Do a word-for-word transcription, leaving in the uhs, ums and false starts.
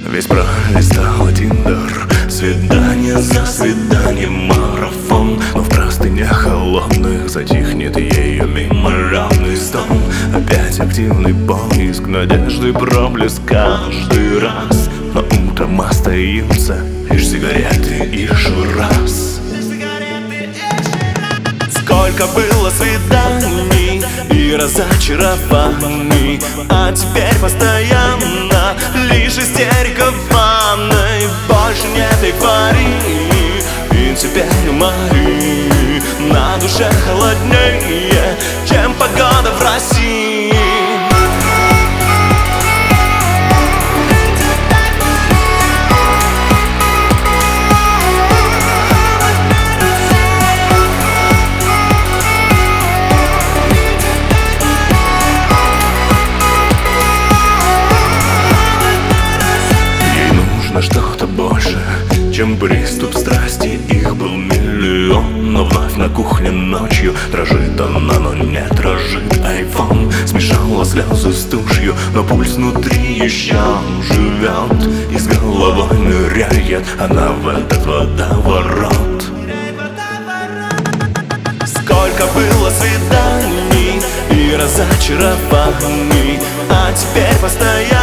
Весь пролистала Тиндер, свидание за свиданием, марафон. Но в простынях холодных затихнет ее мимолетный стон. Опять активный поиск надежды, проблеск каждый раз. Но утром остаются лишь сигареты и раз. Сколько было свиданий и разочарований, а теперь постоянно лишь истерика в ванной. Больше нет эйфории, и теперь мои на душе холоднее, чем погода в России. Что-то больше, чем приступ страсти. Их был миллион, но вновь на кухне ночью дрожит она, но не дрожит айфон. Смешала слезы с тушью, но пульс внутри еще живет. И с головой ныряет она в этот водоворот. Сколько было свиданий и разочарований, а теперь постоянно